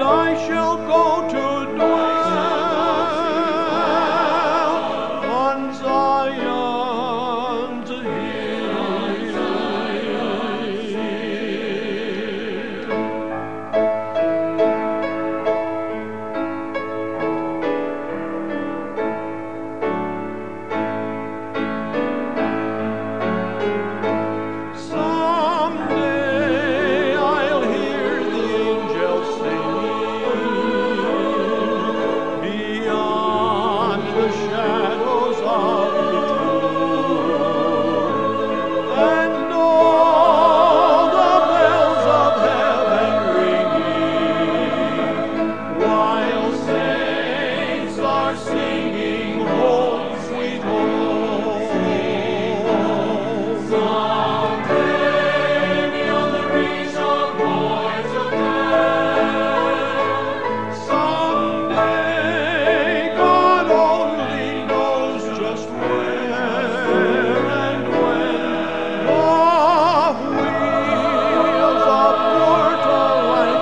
I shall go to dwell on Zion's Someday I'll hear the angels singing beyond the shadows of the tomb, and all the bells of heaven ringing, while saints are singing, Home, Sweet Home. Someday God only knows just where and when the wheels of mortal life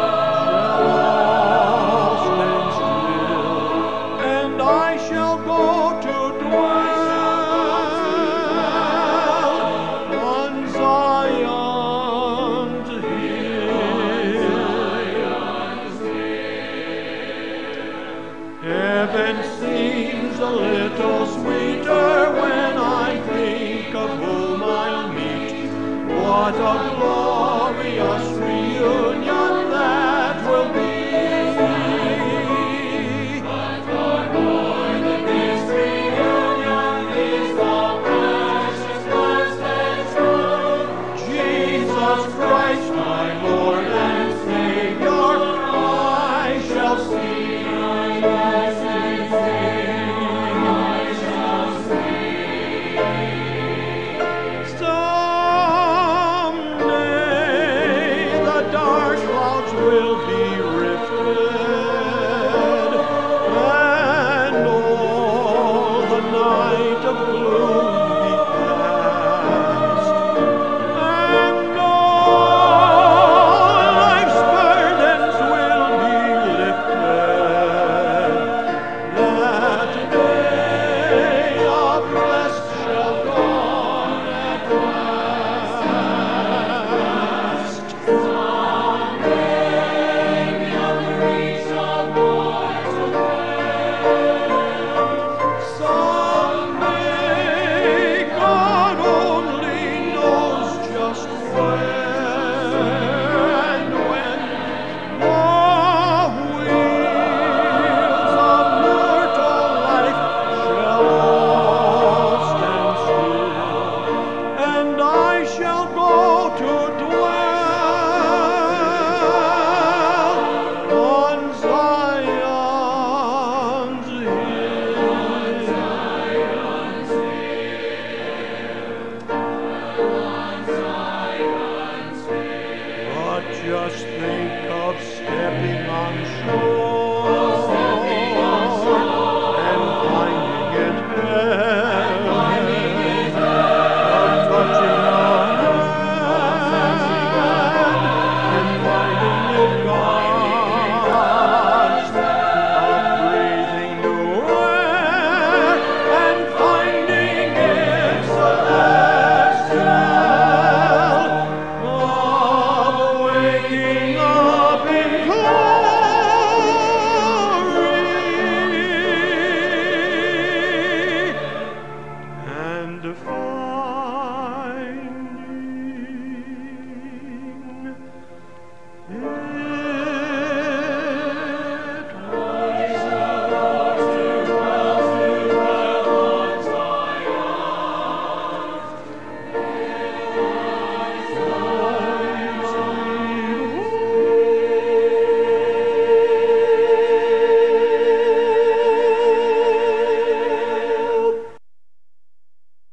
shall all stand still, and I shall go to dwell on Zion's Heaven seems a little sweeter when I think of whom I'll meet. What a glorious reunion that will be! But far more than this reunion is the precious, blessed, and true Jesus Christ, my Lord and Savior, I shall see. Someday the dark clouds will be